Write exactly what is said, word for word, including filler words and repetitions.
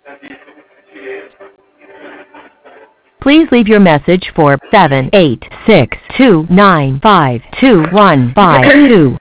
Please leave your message for seven eight six two nine five two one five two.